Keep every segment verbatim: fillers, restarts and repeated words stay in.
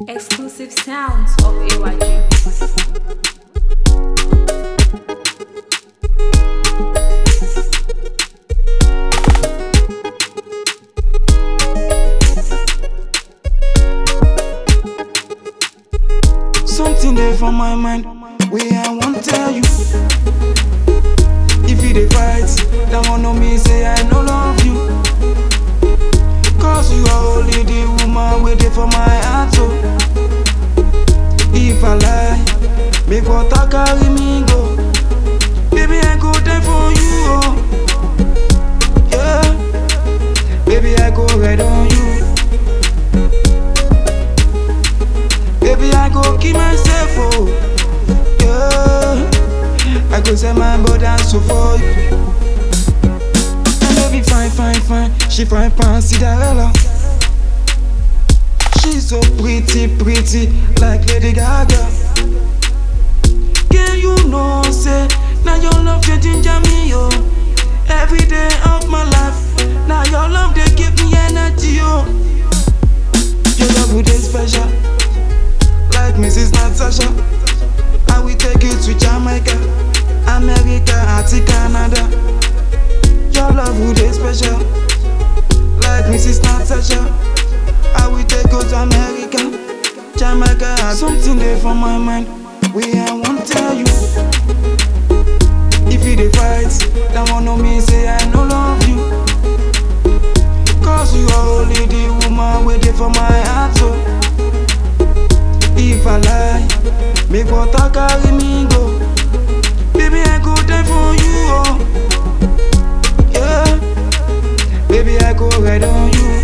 Exclusive sounds of A Y G. Something there for my mind, we I won't tell you. If you dey fight, that one no me say I no love you. Cause you are only the woman waiting for my heart, so if I lie, make water carry me go. Baby, I go there for you, oh. Yeah, baby, I go right on you. Baby, I go keep myself, oh. Yeah, I go send my body and so for you. And baby, fine, fine, fine. She fine, fine, Cinderella. She's so pretty, pretty, like Lady Gaga. Can you know, say, now your love you ginger me, yo. Every day of my life, now your love they give me energy, yo. Your love would is special, like Missus Natasha. I will take you to Jamaica, America, and Canada. Your love would is special, like Missus Natasha. I will take you to America, Jamaica, and something there for my mind, we I won't tell you. If you dey fight, that one no me say I no love you. Cause you are only the woman waiting for my heart, so if I lie, make water carry me go. Baby, I go there for you, oh. Yeah, baby, I go right on you.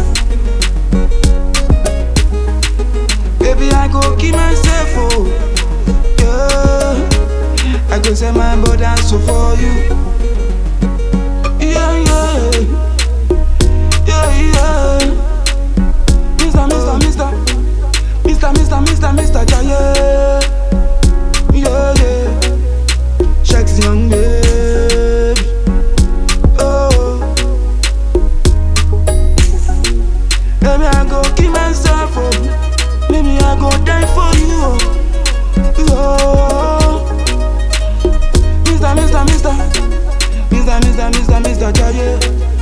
Baby, I go keep myself, oh. Yeah, I go send my body and so for you. Yeah, yeah, yeah, yeah. Mister, Mister, Mister, Mister, Mister, Mister, Mister Jaye. Yeah, yeah. Shakes young baby. Oh, baby, I go keep myself, oh. Baby, I go die for you, oh. Mister, Mister, Mister, Mister, Mister, Mister, Mister Jaye.